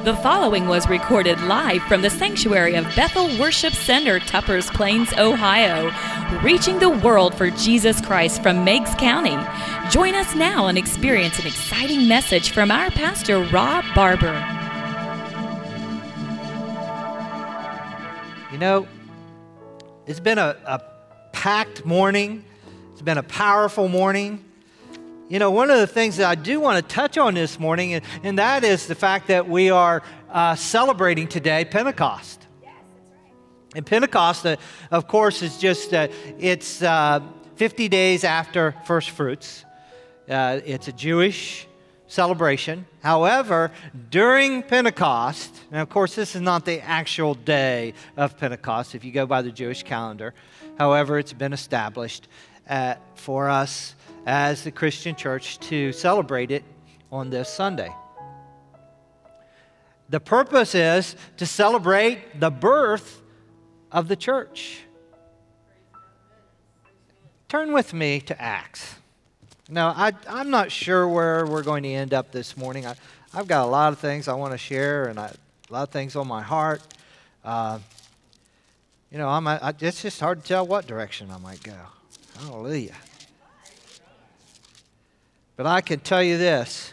The following was recorded live from the sanctuary of Bethel Worship Center, Tuppers Plains, Ohio, reaching the world for Jesus Christ from Meigs County. Join us now and experience an exciting message from our pastor, Rob Barber. You know, it's been a packed morning. It's been a powerful morning. You know, one of the things that I do want to touch on this morning, and that is the fact that we are celebrating today Pentecost. Yes, that's right. And Pentecost, of course, is just, it's 50 days after First Fruits. It's a Jewish celebration. However, during Pentecost, and of course, this is not the actual day of Pentecost if you go by the Jewish calendar. However, it's been established for us as the Christian church to celebrate it on this Sunday. The purpose is to celebrate the birth of the church. Turn with me to Acts. Now, I'm not sure where we're going to end up this morning. I've got a lot of things I want to share and a lot of things on my heart. It's just hard to tell what direction I might go. Hallelujah. But I can tell you this.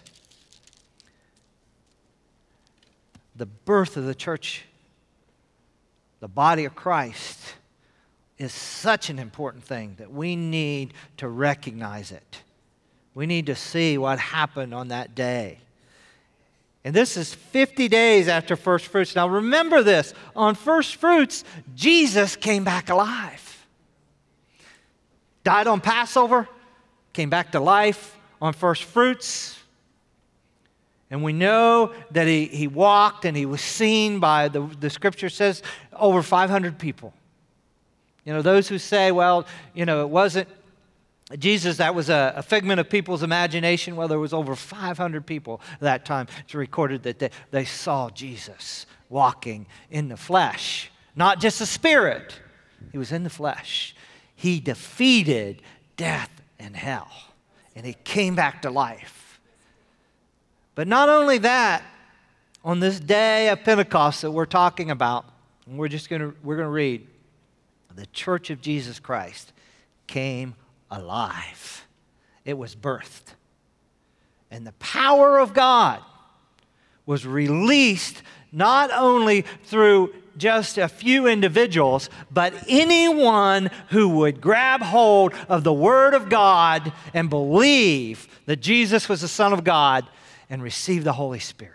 The birth of the church, the body of Christ, is such an important thing that we need to recognize it. We need to see what happened on that day. And this is 50 days after First Fruits. Now remember this, on First Fruits, Jesus came back alive. Died on Passover, came back to life on First Fruits. And we know that he walked and he was seen by, the scripture says, over 500 people. You know, those who say, well, you know, it wasn't Jesus, that was a figment of people's imagination. Well, there was over 500 people at that time. It's recorded that they saw Jesus walking in the flesh. Not just the spirit. He was in the flesh. He defeated death and hell. And he came back to life. But not only that, on this day of Pentecost that we're talking about, and we're going to read, the Church of Jesus Christ came alive. It was birthed. And the power of God was released not only through just a few individuals, but anyone who would grab hold of the Word of God and believe that Jesus was the Son of God and receive the Holy Spirit.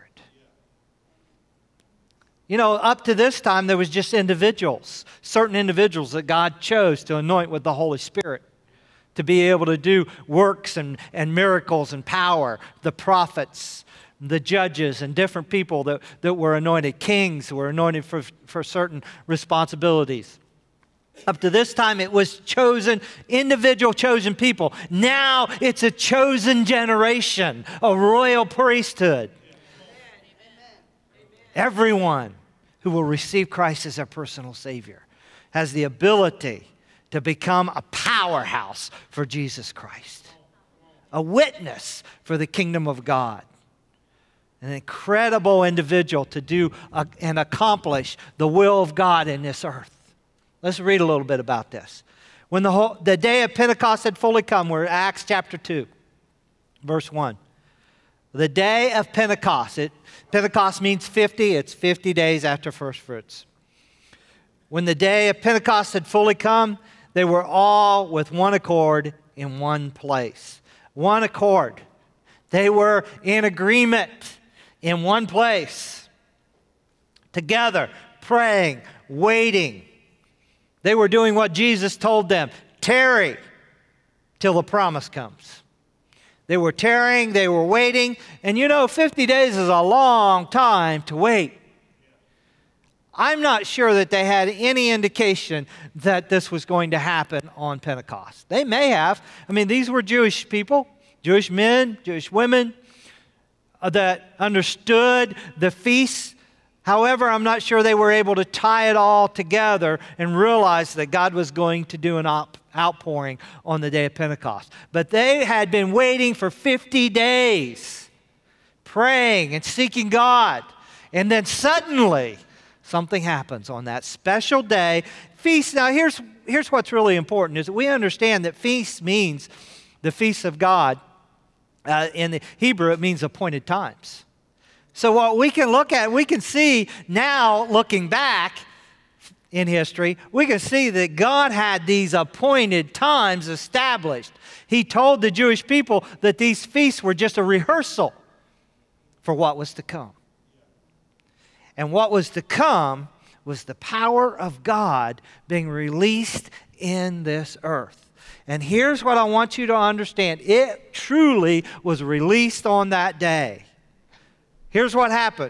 You know, up to this time, there was just individuals, certain individuals that God chose to anoint with the Holy Spirit to be able to do works and miracles and power. The prophets, the judges, and different people that were anointed. Kings were anointed for certain responsibilities. Up to this time, it was individual chosen people. Now, it's a chosen generation, a royal priesthood. Everyone who will receive Christ as their personal Savior has the ability to become a powerhouse for Jesus Christ, a witness for the kingdom of God, an incredible individual to do and accomplish the will of God in this earth. Let's read a little bit about this. When the day of Pentecost had fully come, we're in Acts chapter 2, verse 1. The day of Pentecost. Pentecost means 50. It's 50 days after First Fruits. When the day of Pentecost had fully come, they were all with one accord in one place. One accord. They were in agreement in one place. Together, praying, waiting. They were doing what Jesus told them. Tarry till the promise comes. They were tarrying, they were waiting. And you know, 50 days is a long time to wait. I'm not sure that they had any indication that this was going to happen on Pentecost. They may have. I mean, these were Jewish people, Jewish men, Jewish women that understood the feasts. However, I'm not sure they were able to tie it all together and realize that God was going to do an outpouring on the day of Pentecost. But they had been waiting for 50 days, praying and seeking God. And then suddenly, something happens on that special day. Feast, now here's what's really important, is that we understand that feast means the feast of God. In the Hebrew, it means appointed times. So what we can look at, we can see now, looking back in history, we can see that God had these appointed times established. He told the Jewish people that these feasts were just a rehearsal for what was to come. And what was to come was the power of God being released in this earth. And here's what I want you to understand. It truly was released on that day. Here's what happened.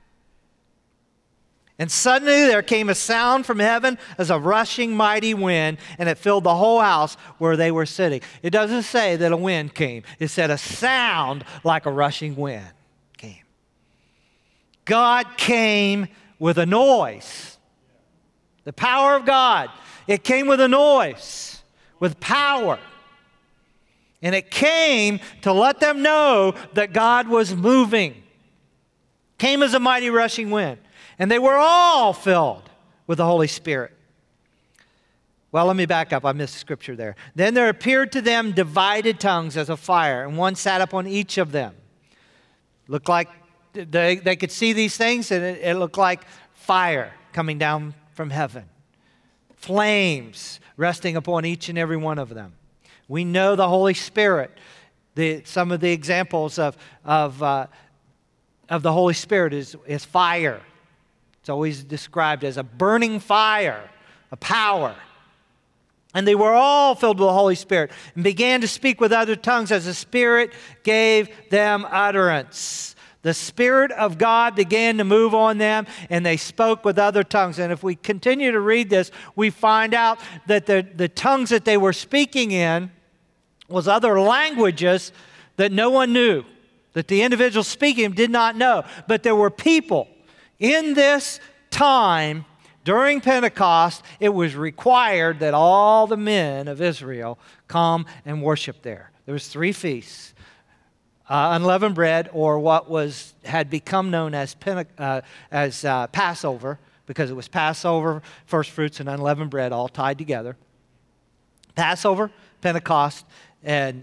And suddenly there came a sound from heaven as a rushing mighty wind, and it filled the whole house where they were sitting. It doesn't say that a wind came. It said a sound like a rushing wind came. God came with a noise. The power of God. It came with a noise, with power. And it came to let them know that God was moving. Came as a mighty rushing wind. And they were all filled with the Holy Spirit. Well, let me back up. I missed scripture there. Then there appeared to them divided tongues as a fire, and one sat upon each of them. Looked like they could see these things, and it looked like fire coming down from heaven. Flames resting upon each and every one of them. We know the Holy Spirit. Some of the examples of the Holy Spirit is fire. It's always described as a burning fire, a power. And they were all filled with the Holy Spirit and began to speak with other tongues as the Spirit gave them utterance. The Spirit of God began to move on them, and they spoke with other tongues. And if we continue to read this, we find out that the tongues that they were speaking in was other languages that no one knew, that the individual speaking did not know. But there were people in this time during Pentecost. It was required that all the men of Israel come and worship there. There was 3 feasts. Unleavened bread, or what had become known as Passover, because it was Passover, first fruits, and unleavened bread all tied together. Passover, Pentecost, and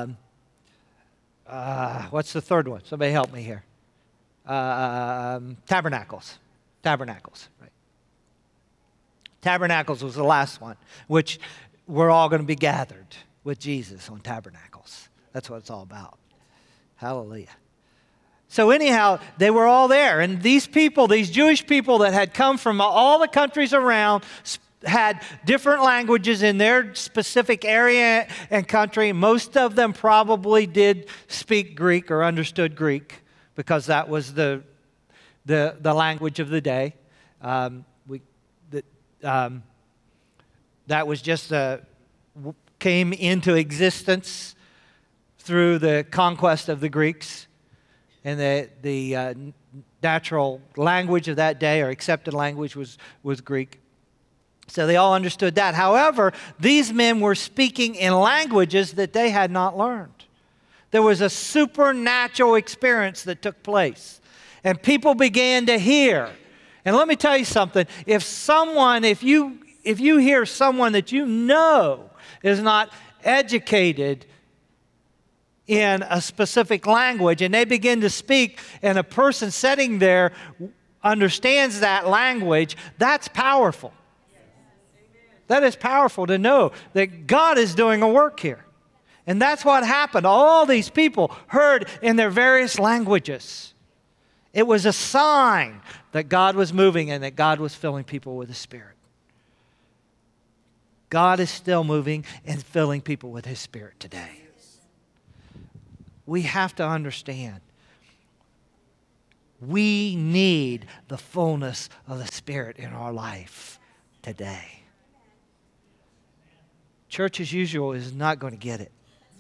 what's the third one? Somebody help me here. Tabernacles. Tabernacles, right. Tabernacles was the last one, which we're all going to be gathered with Jesus on Tabernacles. That's what it's all about. Hallelujah. So anyhow, they were all there. And these people, these Jewish people that had come from all the countries around, had different languages in their specific area and country. Most of them probably did speak Greek or understood Greek, because that was the language of the day. That was just came into existence through the conquest of the Greeks, and the natural language of that day, or accepted language, was Greek. So they all understood that. However, these men were speaking in languages that they had not learned. There was a supernatural experience that took place, and people began to hear. And let me tell you something. If you hear someone that you know is not educated in a specific language, and they begin to speak, and a person sitting there understands that language, that's powerful. That is powerful to know that God is doing a work here. And that's what happened. All these people heard in their various languages. It was a sign that God was moving and that God was filling people with His Spirit. God is still moving and filling people with His Spirit today. We have to understand, we need the fullness of the Spirit in our life today. Church as usual is not going to get it.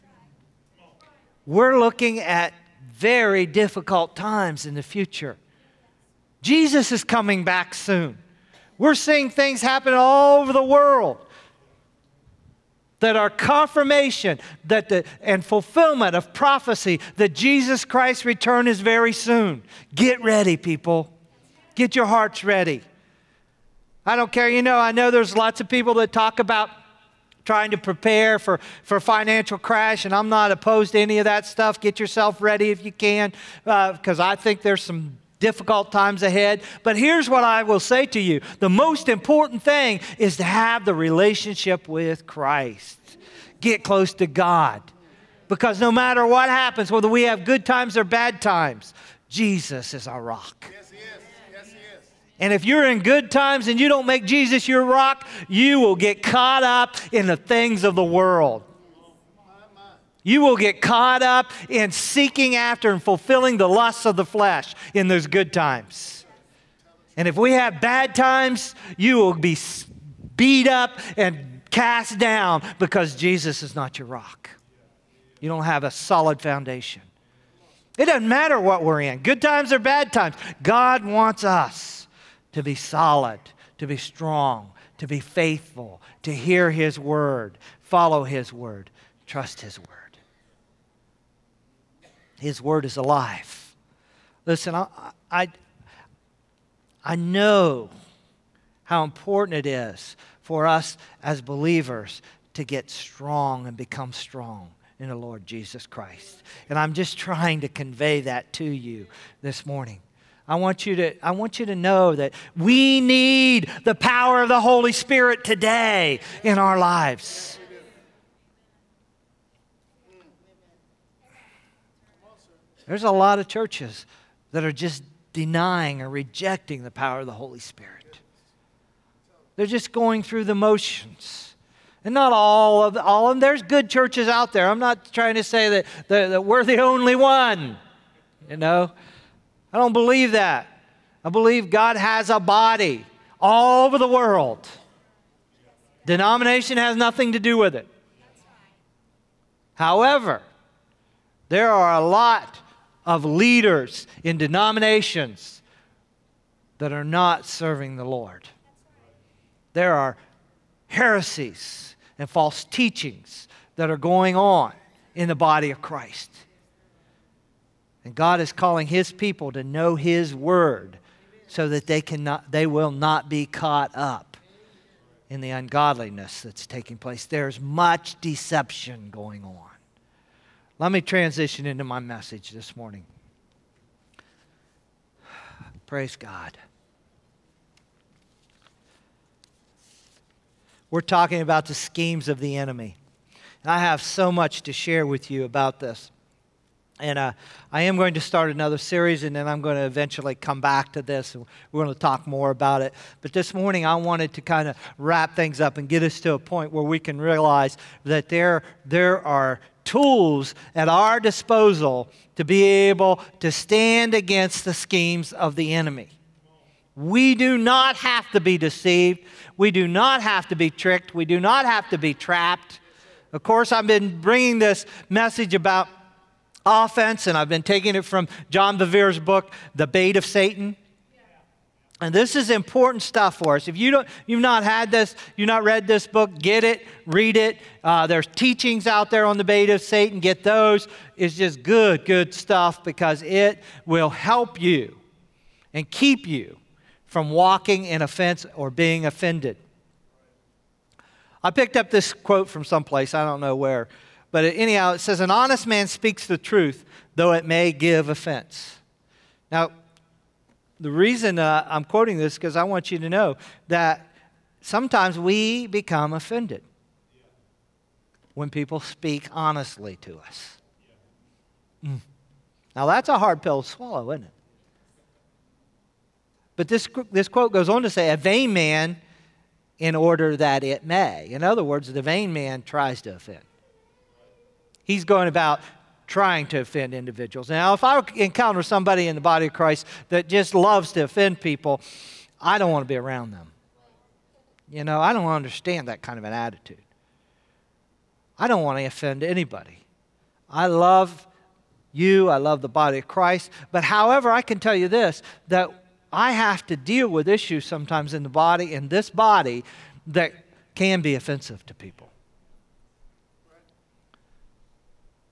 We're looking at very difficult times in the future. Jesus is coming back soon. We're seeing things happen all over the world that are confirmation and fulfillment of prophecy that Jesus Christ's return is very soon. Get ready, people. Get your hearts ready. I don't care. I know there's lots of people that talk about trying to prepare for financial crash, and I'm not opposed to any of that stuff. Get yourself ready if you can, because I think there's some difficult times ahead. But here's what I will say to you. The most important thing is to have the relationship with Christ. Get close to God. Because no matter what happens, whether we have good times or bad times, Jesus is our rock. Yes, He is. Yes, He is. And if you're in good times and you don't make Jesus your rock, you will get caught up in the things of the world. You will get caught up in seeking after and fulfilling the lusts of the flesh in those good times. And if we have bad times, you will be beat up and cast down because Jesus is not your rock. You don't have a solid foundation. It doesn't matter what we're in, good times or bad times. God wants us to be solid, to be strong, to be faithful, to hear His word, follow His word, trust His word. His word is alive. Listen, I know how important it is for us as believers to get strong and become strong in the Lord Jesus Christ. And I'm just trying to convey that to you this morning. I want you to know that we need the power of the Holy Spirit today in our lives. There's a lot of churches that are just denying or rejecting the power of the Holy Spirit. They're just going through the motions. And not all of them. There's good churches out there. I'm not trying to say that we're the only one. I don't believe that. I believe God has a body all over the world. Denomination has nothing to do with it. However, there are a lot of leaders in denominations that are not serving the Lord. There are heresies and false teachings that are going on in the body of Christ. And God is calling His people to know His word so that they will not be caught up in the ungodliness that's taking place. There's much deception going on. Let me transition into my message this morning. Praise God. We're talking about the schemes of the enemy. And I have so much to share with you about this. And I am going to start another series, and then I'm going to eventually come back to this, and we're going to talk more about it. But this morning, I wanted to kind of wrap things up and get us to a point where we can realize that there are tools at our disposal to be able to stand against the schemes of the enemy. We do not have to be deceived. We do not have to be tricked. We do not have to be trapped. Of course, I've been bringing this message about offense, and I've been taking it from John Bevere's book, The Bait of Satan. And this is important stuff for us. If you've not had this, you've not read this book, get it, read it. There's teachings out there on the bait of Satan. Get those. It's just good stuff because it will help you and keep you from walking in offense or being offended. I picked up this quote from someplace, I don't know where, but anyhow, it says, "An honest man speaks the truth, though it may give offense." Now, the reason I'm quoting this is because I want you to know that sometimes we become offended when people speak honestly to us. Now, that's a hard pill to swallow, isn't it? But this quote goes on to say, "A vain man in order that it may." In other words, the vain man tries to offend. He's going about trying to offend individuals. Now, if I encounter somebody in the body of Christ that just loves to offend people, I don't want to be around them. I don't understand that kind of an attitude. I don't want to offend anybody. I love you. I love the body of Christ. But however, I can tell you this, that I have to deal with issues sometimes in this body, that can be offensive to people.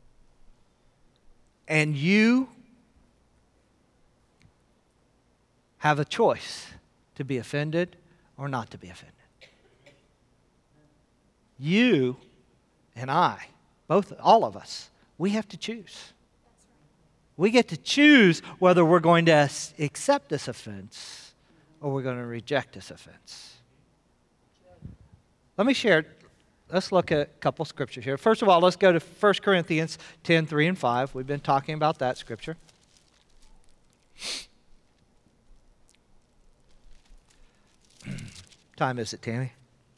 And you have a choice to be offended or not to be offended. You and I, all of us, we have to choose. We get to choose whether we're going to accept this offense or we're going to reject this offense. Let's look at a couple scriptures here. First of all, let's go to 1 Corinthians 10, 3 and 5. We've been talking about that scripture. Time is it, Tammy?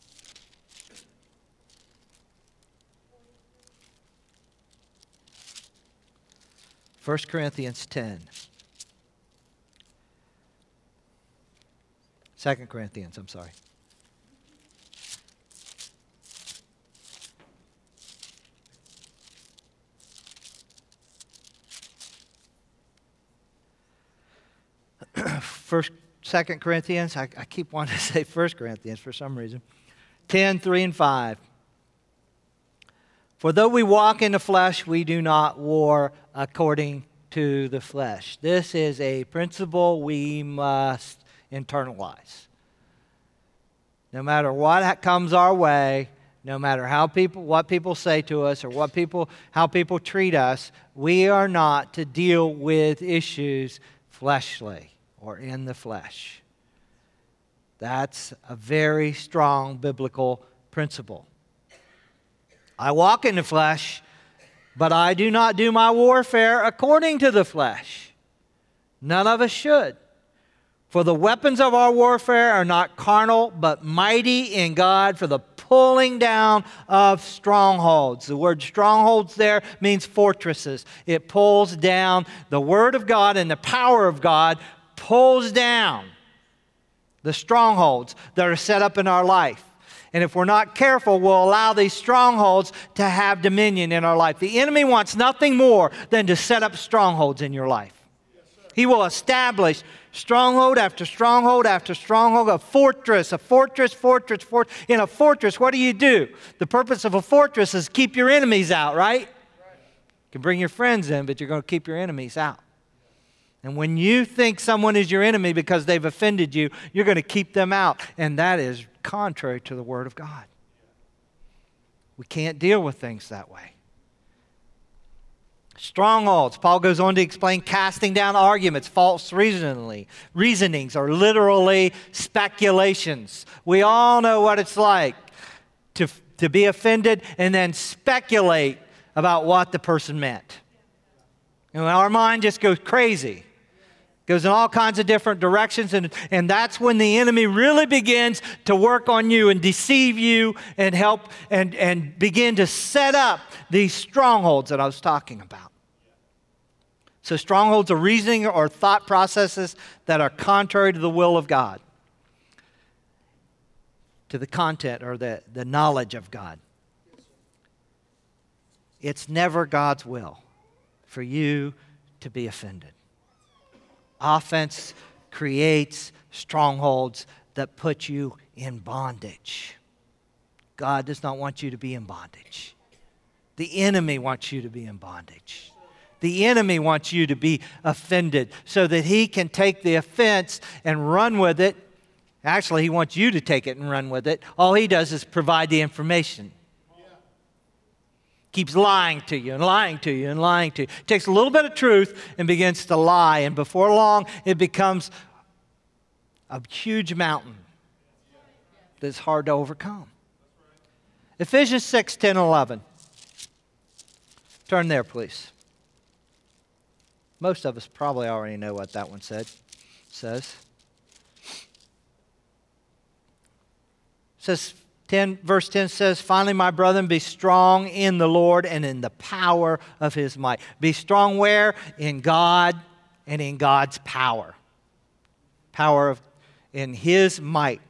First Corinthians 10. 2 Corinthians, I'm sorry. Second Corinthians, I keep wanting to say 1 Corinthians for some reason. 10, 3 and 5. For though we walk in the flesh, we do not war according to the flesh. This is a principle we must internalize. No matter what comes our way, no matter what people say to us or how people treat us, we are not to deal with issues fleshly or in the flesh. That's a very strong biblical principle. I walk in the flesh, but I do not do my warfare according to the flesh. None of us should. For the weapons of our warfare are not carnal, but mighty in God for the pulling down of strongholds. The word strongholds there means fortresses. It pulls down the Word of God, and the power of God pulls down the strongholds that are set up in our life. And if we're not careful, we'll allow these strongholds to have dominion in our life. The enemy wants nothing more than to set up strongholds in your life. He will establish stronghold after stronghold after stronghold, a fortress. In a fortress, what do? The purpose of a fortress is keep your enemies out, right? You can bring your friends in, but you're going to keep your enemies out. And when you think someone is your enemy because they've offended you, you're going to keep them out. And that is contrary to the Word of God. We can't deal with things that way. Strongholds. Paul goes on to explain casting down arguments, false reasonings, or literally speculations. We all know what it's like to be offended and then speculate about what the person meant. And our mind just goes crazy. Goes in all kinds of different directions, and that's when the enemy really begins to work on you and deceive you and help and begin to set up these strongholds that I was talking about. So strongholds are reasoning or thought processes that are contrary to the will of God, to the content or the knowledge of God. It's never God's will for you to be offended. Offense creates strongholds that put you in bondage. God does not want you to be in bondage. The enemy wants you to be in bondage. The enemy wants you to be offended so that he can take the offense and run with it. Actually, he wants you to take it and run with it. All he does is provide the information. Keeps lying to you and lying to you and lying to you. Takes a little bit of truth and begins to lie. And before long, it becomes a huge mountain that's hard to overcome. Ephesians 6, 10, 11. Turn there, please. Most of us probably already know what that one says. Verse 10 says, finally, my brethren, be strong in the Lord and in the power of His might. Be strong where? In God and in God's power. In His might.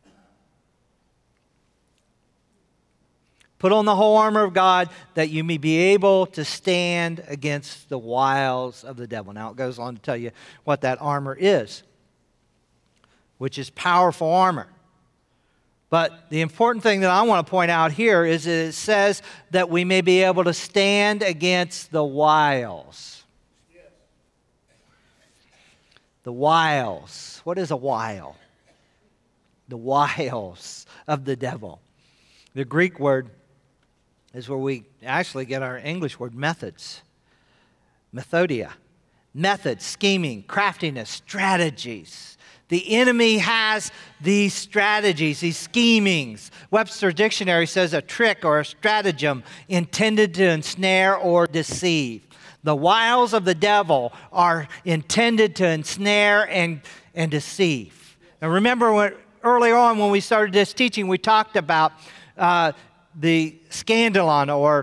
Put on the whole armor of God that you may be able to stand against the wiles of the devil. Now it goes on to tell you what that armor is, which is powerful armor. But the important thing that I want to point out here is that it says that we may be able to stand against the wiles. The wiles. What is a wile? The wiles of the devil. The Greek word is where we actually get our English word methods. Methodia. Methods, scheming, craftiness, strategies. The enemy has these strategies, these schemings. Webster Dictionary says a trick or a stratagem intended to ensnare or deceive. The wiles of the devil are intended to ensnare and deceive. Now remember earlier on when we started this teaching, we talked about the scandalon, or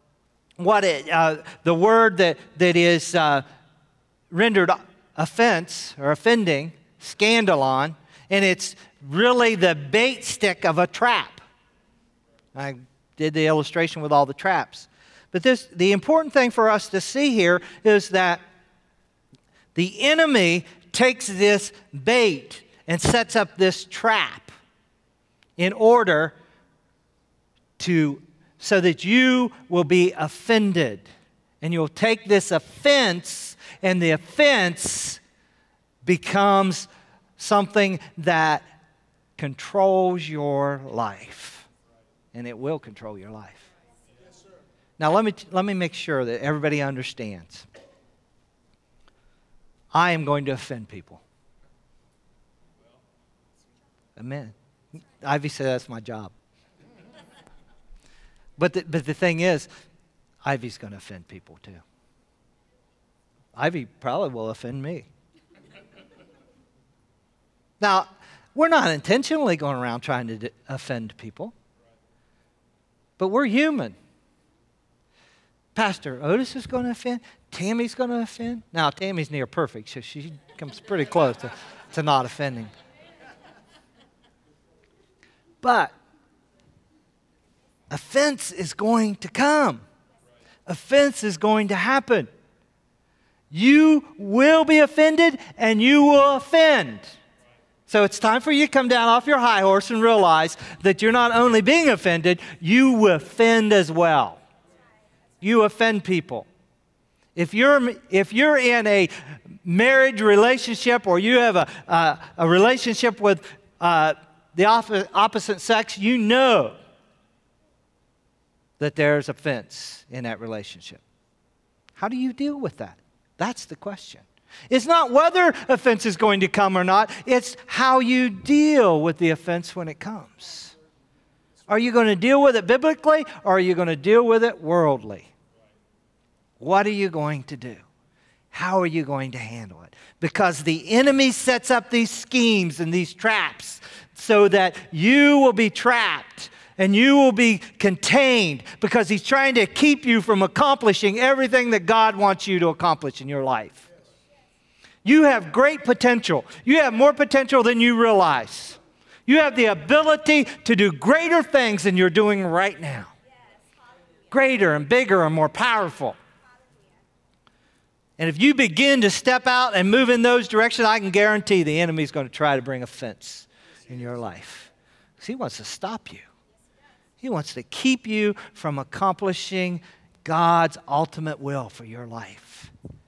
the word that is rendered offense or offending, scandalon, and it's really the bait stick of a trap. I did the illustration with all the traps. But the important thing for us to see here is that the enemy takes this bait and sets up this trap in order so that you will be offended. And you'll take this offense, and the offense becomes something that controls your life. And it will control your life. Now let me make sure that everybody understands. I am going to offend people. Amen. Ivy said that's my job. But the thing is, Ivy's going to offend people too. Ivy probably will offend me. Now, we're not intentionally going around trying to offend people. But we're human. Pastor Otis is going to offend. Tammy's going to offend. Now, Tammy's near perfect, so she comes pretty close to not offending. But offense is going to come. Offense is going to happen. You will be offended and you will offend. So it's time for you to come down off your high horse and realize that you're not only being offended, you will offend as well. You offend people. If you're in a marriage relationship, or you have a relationship with the opposite sex, you know that there's offense in that relationship. How do you deal with that? That's the question. It's not whether offense is going to come or not. It's how you deal with the offense when it comes. Are you going to deal with it biblically, or are you going to deal with it worldly? What are you going to do? How are you going to handle it? Because the enemy sets up these schemes and these traps so that you will be trapped and you will be contained, because he's trying to keep you from accomplishing everything that God wants you to accomplish in your life. You have great potential. You have more potential than you realize. You have the ability to do greater things than you're doing right now. Greater and bigger and more powerful. And if you begin to step out and move in those directions, I can guarantee the enemy's going to try to bring offense in your life. Because he wants to stop you. He wants to keep you from accomplishing God's ultimate will for your life.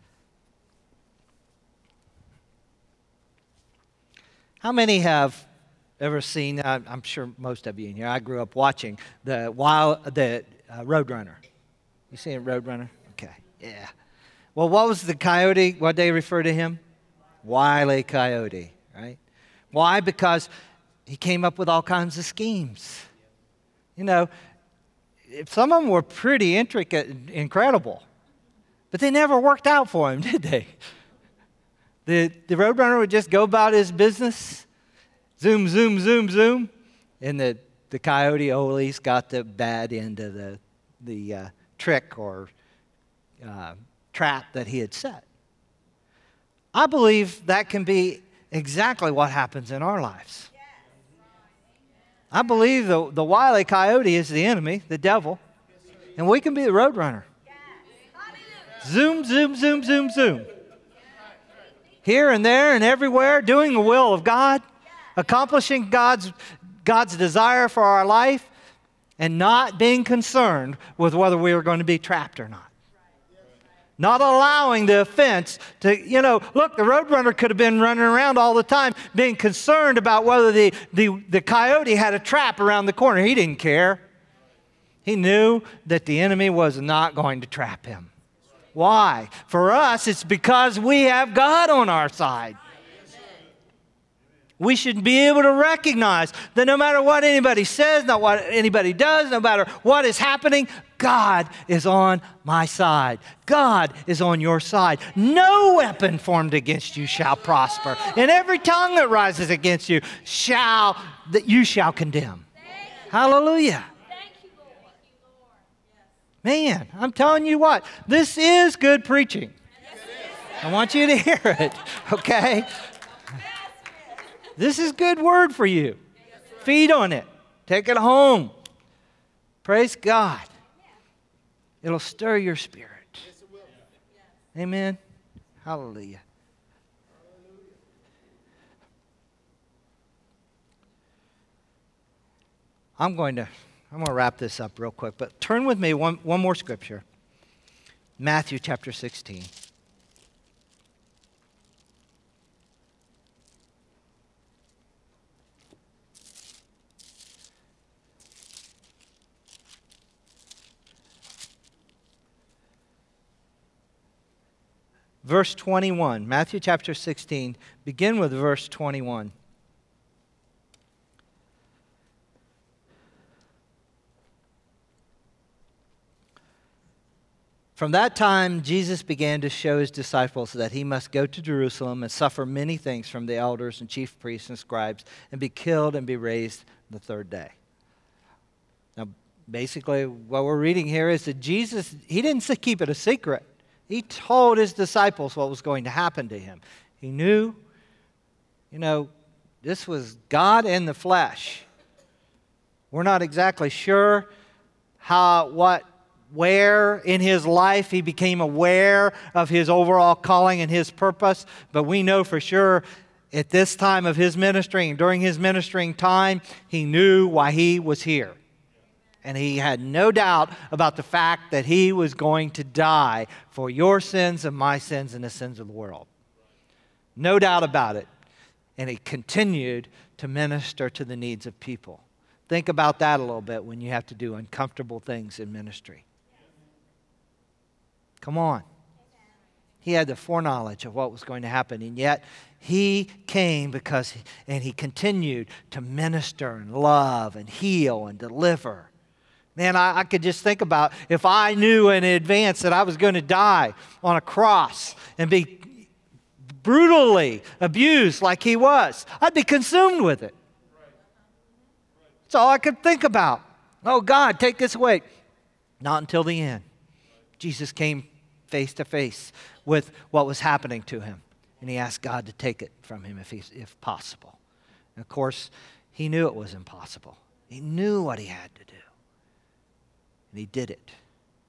How many have ever seen, I'm sure most of you in here, I grew up watching the Roadrunner. You seen Roadrunner? Okay, yeah. Well, what was the coyote? What they refer to him? Wile E. Coyote, right? Why? Because he came up with all kinds of schemes. You know, some of them were pretty intricate and incredible, but they never worked out for him, did they? The Roadrunner would just go about his business, zoom, zoom, zoom, zoom, and the coyote always got the bad end of the trick or trap that he had set. I believe that can be exactly what happens in our lives. I believe the Wile E. Coyote is the enemy, the devil, and we can be the Roadrunner. Zoom, zoom, zoom, zoom, zoom. Here and there and everywhere, doing the will of God, accomplishing God's desire for our life, and not being concerned with whether we are going to be trapped or not. Not allowing the offense to, look, the roadrunner could have been running around all the time being concerned about whether the coyote had a trap around the corner. He didn't care. He knew that the enemy was not going to trap him. Why? For us, it's because we have God on our side. We should be able to recognize that no matter what anybody says, not what anybody does, no matter what is happening, God is on my side. God is on your side. No weapon formed against you shall prosper, and every tongue that rises against you you shall condemn. Hallelujah. Man, I'm telling you what, this is good preaching. I want you to hear it, okay? This is good word for you. Feed on it. Take it home. Praise God. It'll stir your spirit. Amen. Hallelujah. I'm going to wrap this up real quick, but turn with me one more scripture. Matthew chapter 16. Verse 21, Matthew chapter 16, begin with verse 21. From that time, Jesus began to show his disciples that he must go to Jerusalem and suffer many things from the elders and chief priests and scribes and be killed and be raised the third day. Now, basically, what we're reading here is that Jesus, he didn't keep it a secret. He told his disciples what was going to happen to him. He knew, this was God in the flesh. We're not exactly sure where in his life he became aware of his overall calling and his purpose, but we know for sure at this time of his ministering, during his ministering time, he knew why he was here. And he had no doubt about the fact that he was going to die for your sins and my sins and the sins of the world. No doubt about it. And he continued to minister to the needs of people. Think about that a little bit when you have to do uncomfortable things in ministry. Come on. He had the foreknowledge of what was going to happen, and yet he came and he continued to minister and love and heal and deliver. Man, I could just think about if I knew in advance that I was going to die on a cross and be brutally abused like he was, I'd be consumed with it. That's all I could think about. Oh, God, take this away. Not until the end. Jesus came face to face with what was happening to him, and he asked God to take it from him if possible. And of course, he knew it was impossible. He knew what he had to do. And he did it.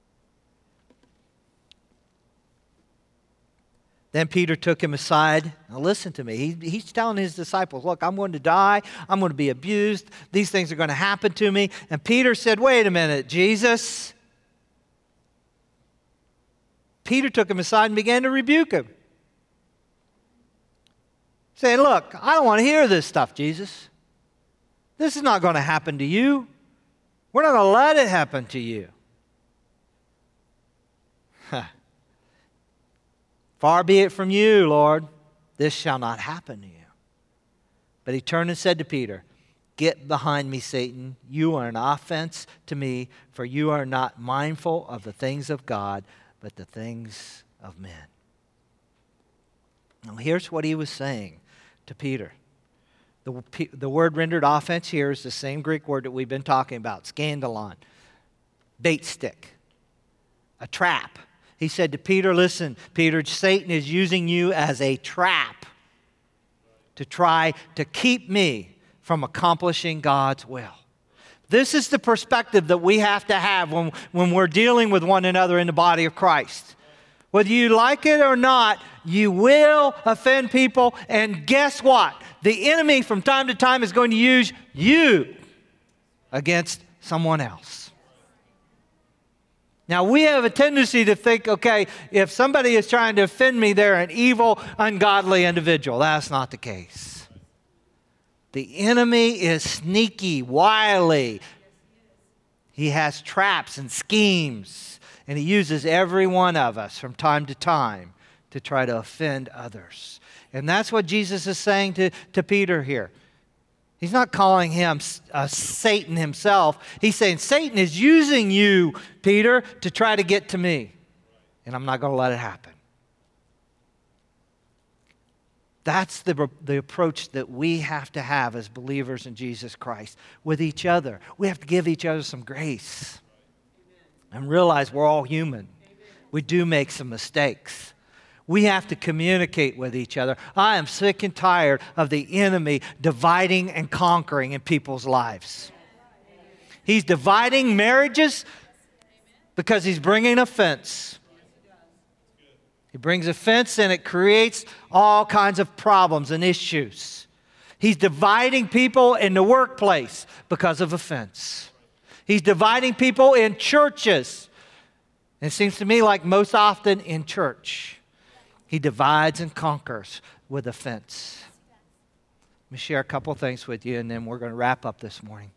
Then Peter took him aside. Now listen to me. He's telling his disciples, look, I'm going to die. I'm going to be abused. These things are going to happen to me. And Peter said, wait a minute, Jesus. Peter took him aside and began to rebuke him. Saying, look, I don't want to hear this stuff, Jesus. This is not going to happen to you. We're not going to let it happen to you. Far be it from you, Lord. This shall not happen to you. But he turned and said to Peter, get behind me, Satan. You are an offense to me, for you are not mindful of the things of God, but the things of men. Now here's what he was saying to Peter. The word rendered offense here is the same Greek word that we've been talking about, scandalon, bait stick, a trap. He said to Peter, listen, Peter, Satan is using you as a trap to try to keep me from accomplishing God's will. This is the perspective that we have to have when we're dealing with one another in the body of Christ. Whether you like it or not, you will offend people, and guess what? The enemy from time to time is going to use you against someone else. Now, we have a tendency to think, okay, if somebody is trying to offend me, they're an evil, ungodly individual. That's not the case. The enemy is sneaky, wily. He has traps and schemes, and he uses every one of us from time to time to try to offend others. And that's what Jesus is saying to Peter here. He's not calling him Satan himself. He's saying, Satan is using you, Peter, to try to get to me. And I'm not going to let it happen. That's the approach that we have to have as believers in Jesus Christ with each other. We have to give each other some grace and realize we're all human. We do make some mistakes. We have to communicate with each other. I am sick and tired of the enemy dividing and conquering in people's lives. He's dividing marriages because he's bringing offense. He brings offense and it creates all kinds of problems and issues. He's dividing people in the workplace because of offense. He's dividing people in churches. And it seems to me like most often in church. He divides and conquers with offense. Let me share a couple things with you, and then we're going to wrap up this morning.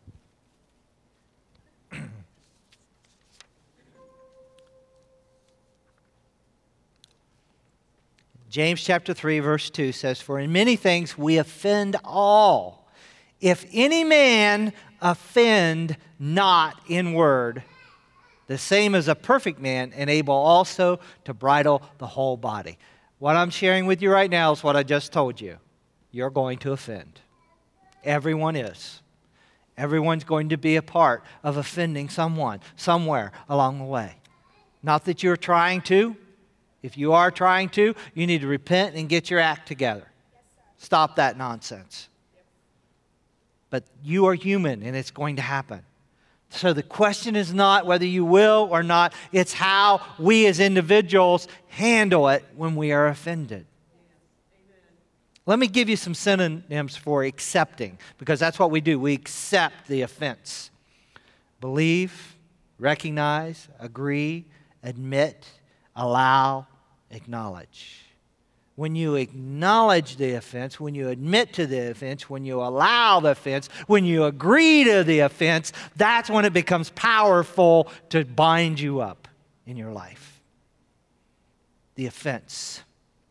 James chapter 3, verse 2 says, "For in many things we offend all. If any man offend not in word, the same as a perfect man, and able also to bridle the whole body." What I'm sharing with you right now is what I just told you. You're going to offend. Everyone is. Everyone's going to be a part of offending someone, somewhere along the way. Not that you're trying to. If you are trying to, you need to repent and get your act together. Stop that nonsense. But you are human, and it's going to happen. So the question is not whether you will or not. It's how we as individuals handle it when we are offended. Let me give you some synonyms for accepting, because that's what we do. We accept the offense. Believe, recognize, agree, admit, allow, acknowledge. When you acknowledge the offense, when you admit to the offense, when you allow the offense, when you agree to the offense, that's when it becomes powerful to bind you up in your life. The offense.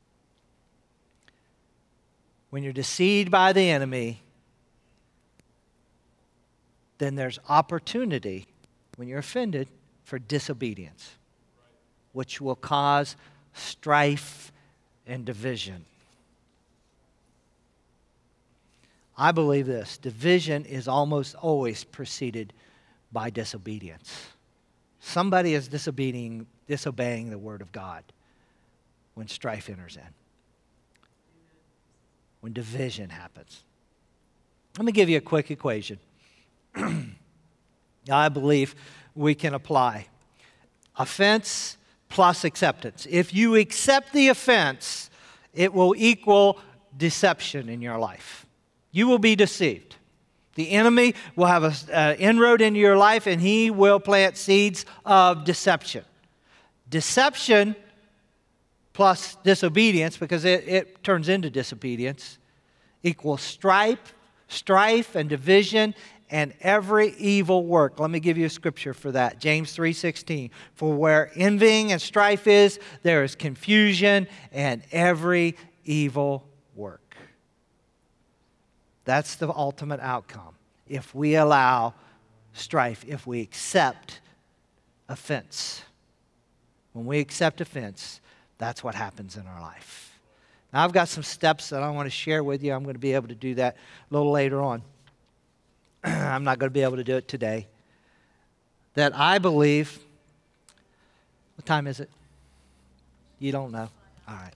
When you're deceived by the enemy, then there's opportunity, when you're offended, for disobedience, which will cause strife and division. I believe this. Division is almost always preceded by disobedience. Somebody is disobeying the Word of God when strife enters in. When division happens. Let me give you a quick equation. I believe we can apply. Offense plus acceptance. If you accept the offense, it will equal deception in your life. You will be deceived. The enemy will have an inroad into your life, and he will plant seeds of deception. Deception plus disobedience, because it turns into disobedience, equals strife and division and every evil work. Let me give you a scripture for that. James 3:16. "For where envying and strife is, there is confusion and every evil work." That's the ultimate outcome. If we allow strife, if we accept offense. When we accept offense, that's what happens in our life. Now, I've got some steps that I want to share with you. I'm going to be able to do that a little later on. I'm not going to be able to do it today. That I believe, what time is it? You don't know? All right.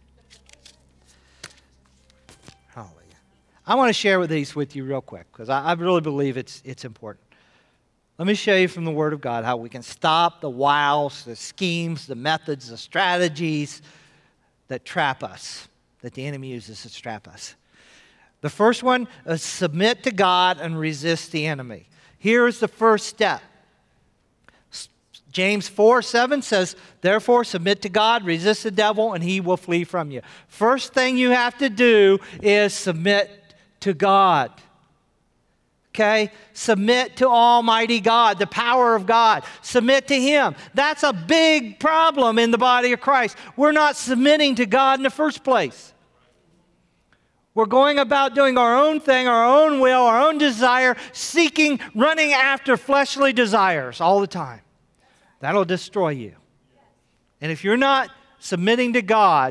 Hallelujah. I want to share these with you real quick, because I really believe it's important. Let me show you from the Word of God how we can stop the wiles, the schemes, the methods, the strategies that trap us, that the enemy uses to trap us. The first one is submit to God and resist the enemy. Here is the first step. James 4:7 says, therefore submit to God, resist the devil, and he will flee from you. First thing you have to do is submit to God. Okay? Submit to Almighty God, the power of God. Submit to Him. That's a big problem in the body of Christ. We're not submitting to God in the first place. We're going about doing our own thing, our own will, our own desire, seeking, running after fleshly desires all the time. That'll destroy you. And if you're not submitting to God,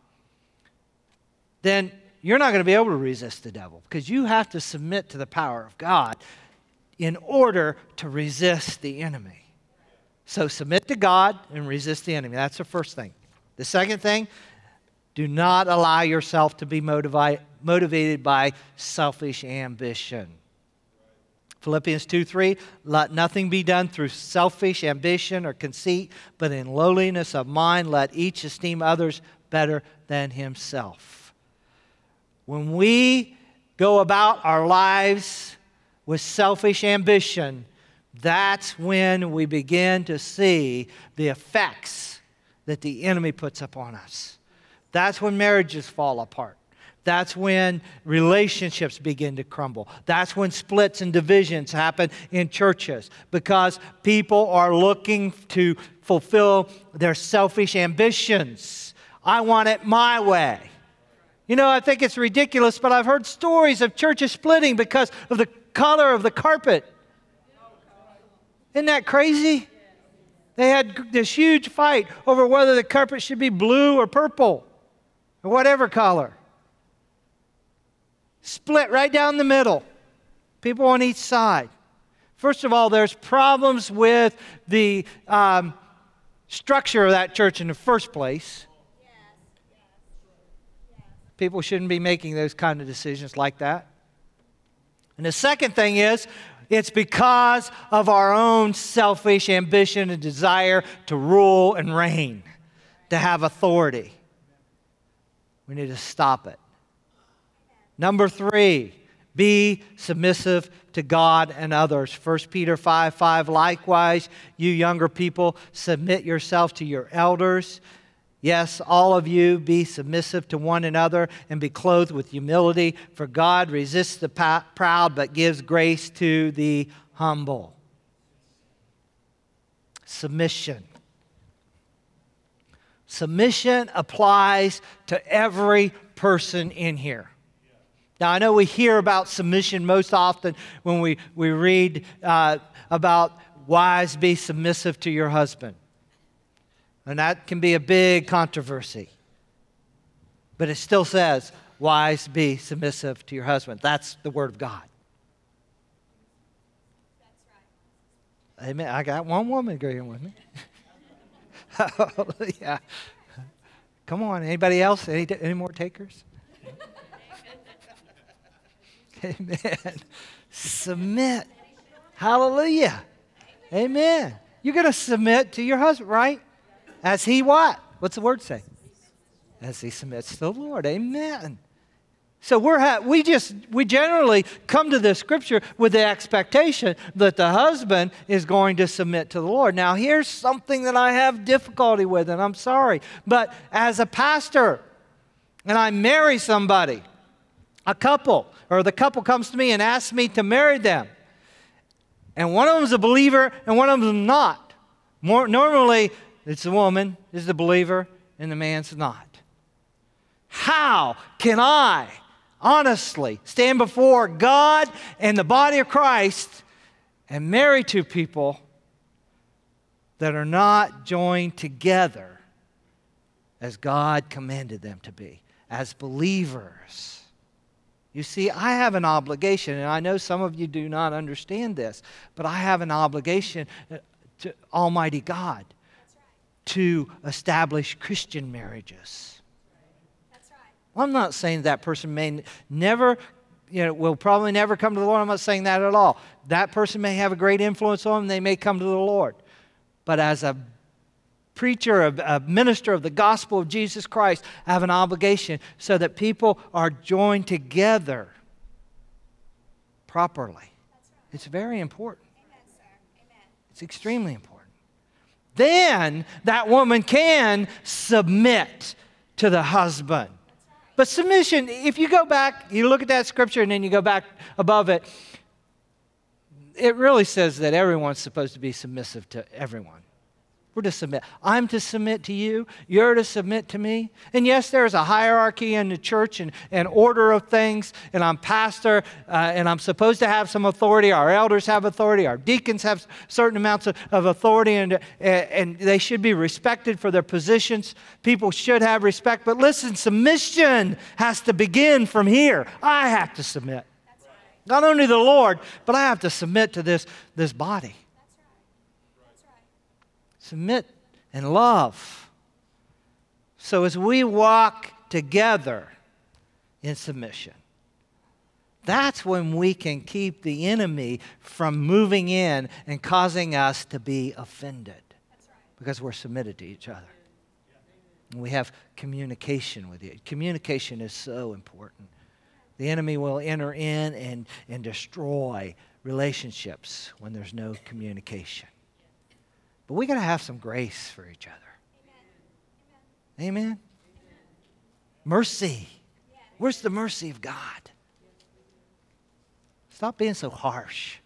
then you're not going to be able to resist the devil, because you have to submit to the power of God in order to resist the enemy. So submit to God and resist the enemy. That's the first thing. The second thing, do not allow yourself to be motivated by selfish ambition. Philippians 2:3, let nothing be done through selfish ambition or conceit, but in lowliness of mind let each esteem others better than himself. When we go about our lives with selfish ambition, that's when we begin to see the effects that the enemy puts upon us. That's when marriages fall apart. That's when relationships begin to crumble. That's when splits and divisions happen in churches, because people are looking to fulfill their selfish ambitions. I want it my way. You know, I think it's ridiculous, but I've heard stories of churches splitting because of the color of the carpet. Isn't that crazy? They had this huge fight over whether the carpet should be blue or purple or whatever color. Split right down the middle. People on each side. First of all, there's problems with the structure of that church in the first place. People shouldn't be making those kind of decisions like that. And the second thing is, it's because of our own selfish ambition and desire to rule and reign, to have authority. We need to stop it. Number 3, be submissive to God and others. 1 Peter 5:5, likewise, you younger people, submit yourself to your elders. Yes, all of you, be submissive to one another and be clothed with humility, for God resists the proud but gives grace to the humble. Submission. Submission applies to every person in here. Now, I know we hear about submission most often when we read about wives, be submissive to your husband. And that can be a big controversy. But it still says, wives, be submissive to your husband. That's the Word of God. That's right. Amen. I got one woman agreeing with me. Yeah. Come on, anybody else? Any more takers? Amen. Submit. Hallelujah. Amen. You're going to submit to your husband, right? As he what? What's the word say? As he submits to the Lord. Amen. So we generally come to this scripture with the expectation that the husband is going to submit to the Lord. Now, here's something that I have difficulty with, and I'm sorry. But as a pastor, and I marry somebody, a couple, or the couple comes to me and asks me to marry them, and one of them is a believer and one of them is not. Normally, it's the woman is the believer and the man's not. How can I honestly stand before God and the body of Christ and marry two people that are not joined together as God commanded them to be, as believers? You see, I have an obligation, and I know some of you do not understand this, but I have an obligation to Almighty God to establish Christian marriages. That's right. Well, I'm not saying that person may never, will probably never come to the Lord. I'm not saying that at all. That person may have a great influence on them. They may come to the Lord. But as a preacher, a minister of the gospel of Jesus Christ, I have an obligation so that people are joined together properly. That's right. It's very important. Amen, sir. Amen. It's extremely important. then that woman can submit to the husband. But submission, if you go back, you look at that scripture and then you go back above it, it really says that everyone's supposed to be submissive to everyone. We're to submit. I'm to submit to you. You're to submit to me. And yes, there's a hierarchy in the church and order of things. And I'm pastor, and I'm supposed to have some authority. Our elders have authority. Our deacons have certain amounts of authority, and they should be respected for their positions. People should have respect. But listen, submission has to begin from here. I have to submit. Not only the Lord, but I have to submit to this body. Submit and love. So as we walk together in submission, that's when we can keep the enemy from moving in and causing us to be offended. Because we're submitted to each other. And we have communication with you. Communication is so important. The enemy will enter in and destroy relationships when there's no communication. But we got to have some grace for each other. Amen? Amen? Mercy. Where's the mercy of God? Stop being so harsh.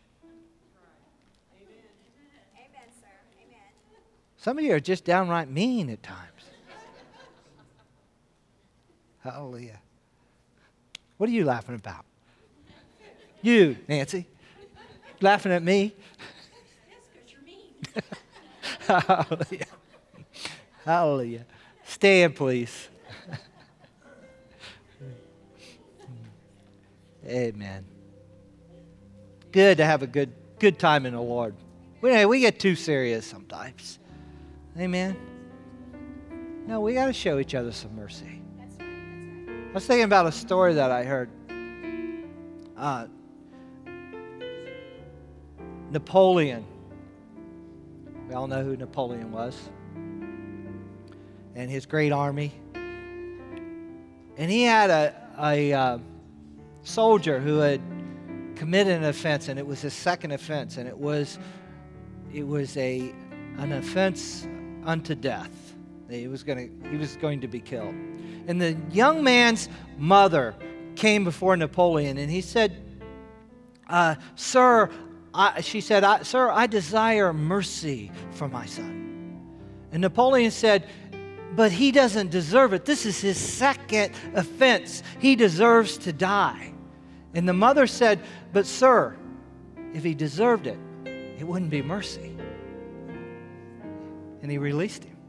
Amen, sir. Amen. Some of you are just downright mean at times. Hallelujah. What are you laughing about? You, Nancy. Laughing at me? Yes, because you're mean. Hallelujah. Hallelujah. Stand, please. Amen. Good to have a good time in the Lord. We get too serious sometimes. Amen. No, we got to show each other some mercy. That's right. That's right. I was thinking about a story that I heard. Napoleon. We all know who Napoleon was. And his great army. And he had a soldier who had committed an offense, and it was his second offense, and it was an offense unto death. He was going to be killed. And the young man's mother came before Napoleon, and he said, Sir, I desire mercy for my son. And Napoleon said, but he doesn't deserve it. This is his second offense. He deserves to die. And the mother said, but sir, if he deserved it, it wouldn't be mercy. And he released him.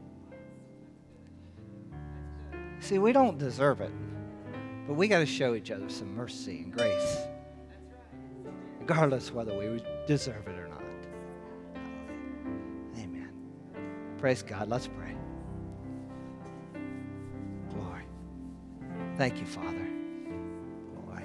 See, we don't deserve it, but we got to show each other some mercy and grace, regardless whether we deserve it or not. Amen. Praise God. Let's pray. Glory. Thank you, Father. Glory.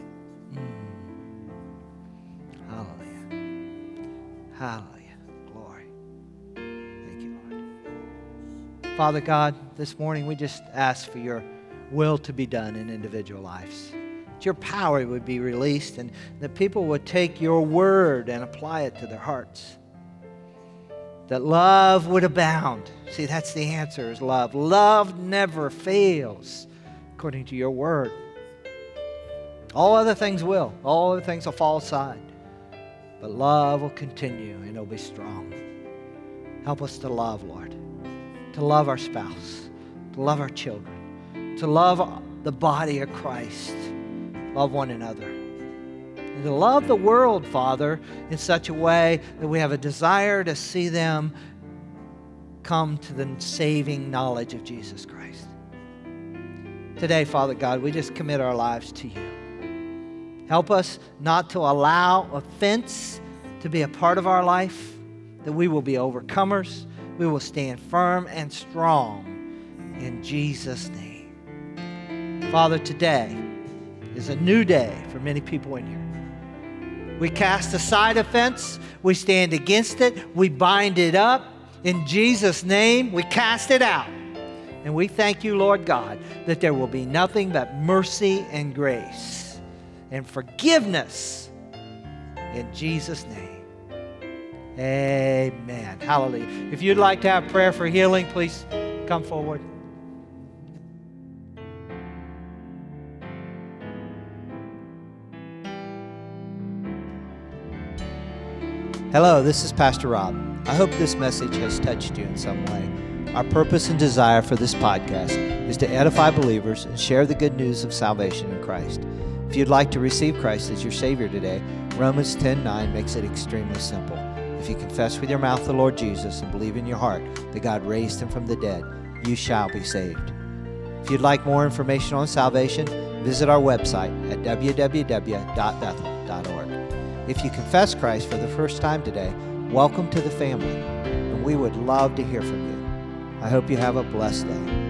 Hallelujah. Hallelujah. Glory. Thank you, Lord. Father God, this morning we just ask for your will to be done in individual lives. That your power would be released and that people would take your word and apply it to their hearts. That love would abound. See, that's the answer, is love. Love never fails, according to your word. All other things will. All other things will fall aside. But love will continue and it'll be strong. Help us to love, Lord. To love our spouse. To love our children. To love the body of Christ. Love one another. And to love the world, Father, in such a way that we have a desire to see them come to the saving knowledge of Jesus Christ. Today, Father God, we just commit our lives to you. Help us not to allow offense to be a part of our life, that we will be overcomers. We will stand firm and strong in Jesus' name. Father, today is a new day for many people in here. We cast aside offense. We stand against it. We bind it up. In Jesus' name, we cast it out. And we thank you, Lord God, that there will be nothing but mercy and grace and forgiveness in Jesus' name. Amen. Hallelujah. If you'd like to have prayer for healing, please come forward. Hello, this is Pastor Rob. I hope this message has touched you in some way. Our purpose and desire for this podcast is to edify believers and share the good news of salvation in Christ. If you'd like to receive Christ as your Savior today, Romans 10:9 makes it extremely simple. If you confess with your mouth the Lord Jesus and believe in your heart that God raised him from the dead, you shall be saved. If you'd like more information on salvation, visit our website at www.bethel.org. If you confess Christ for the first time today, welcome to the family, and we would love to hear from you. I hope you have a blessed day.